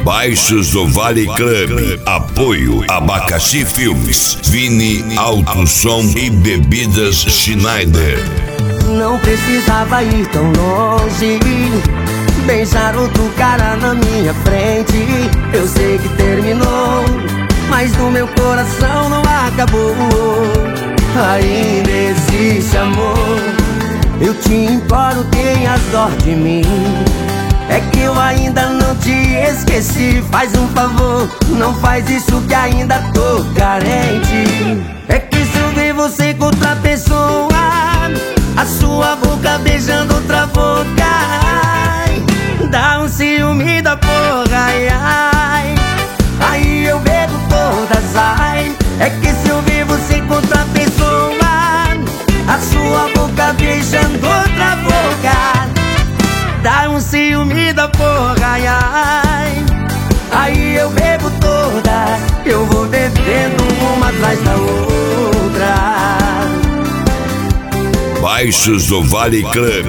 Baixos do Vale Club. Apoio Abacaxi Filmes, Vini Alto Som e Bebidas Schneider. Não precisava ir tão longe, beijar outro cara na minha frente. Eu sei que terminou, mas no meu coração não acabou. Ainda existe amor. Eu te imploro, tenha dó de mim. É que eu ainda não te esqueci. Faz um favor, não faz isso que ainda tô carente. É que se eu ver você com outra pessoa, a sua boca beijando outra boca, ai, dá um ciúme da porra, ai, ai. Aí eu bebo todas, ai. É que se eu ver você com outra pessoa, a sua boca beijando outra boca, dá um ciúme da porra, ai, ai. Aí eu bebo todas, eu vou bebendo uma atrás da outra. Baixos do Vale Club.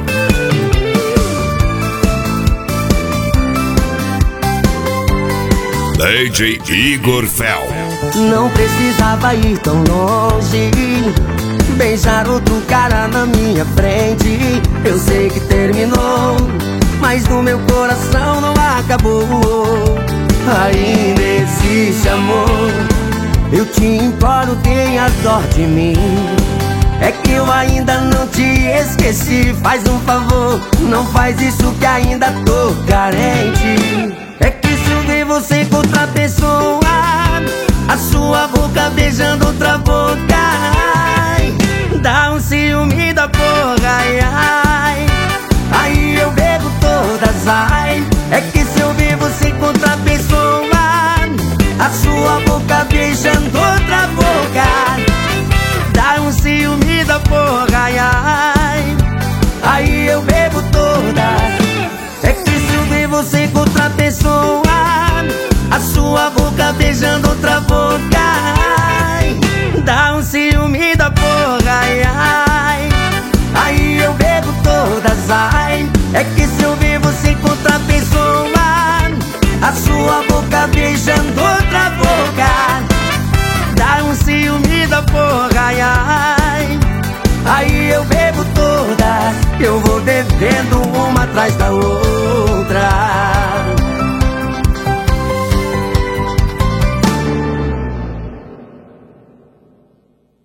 DJ Igor Fel. Não precisava ir tão longe, beijar outro cara na minha frente. Eu sei que terminou, mas no meu coração não acabou. Ainda existe amor. Eu te imploro, tenha dó de mim. É que eu ainda não te esqueci. Faz um favor, não faz isso que ainda tô carente. É que se eu ver você com outra pessoa, a sua boca beijando outra boca, ai, dá um ciúme da porra, ai, ai. Aí eu bebo todas, ai. É que se eu ver você com outra pessoa, a sua boca beijando outra boca, dá um ciúme da porra, ai, ai. Aí eu bebo todas. É que se eu ver você com outra pessoa, a sua boca beijando outra boca, ai, dá um ciúme da porra, ai, ai. Aí eu bebo todas, ai. É que se eu ver você com outra pessoa, a sua boca beijando outra boca, dá um ciúme da porra, ai, ai. Aí eu bebo todas, eu vou bebendo uma atrás da outra.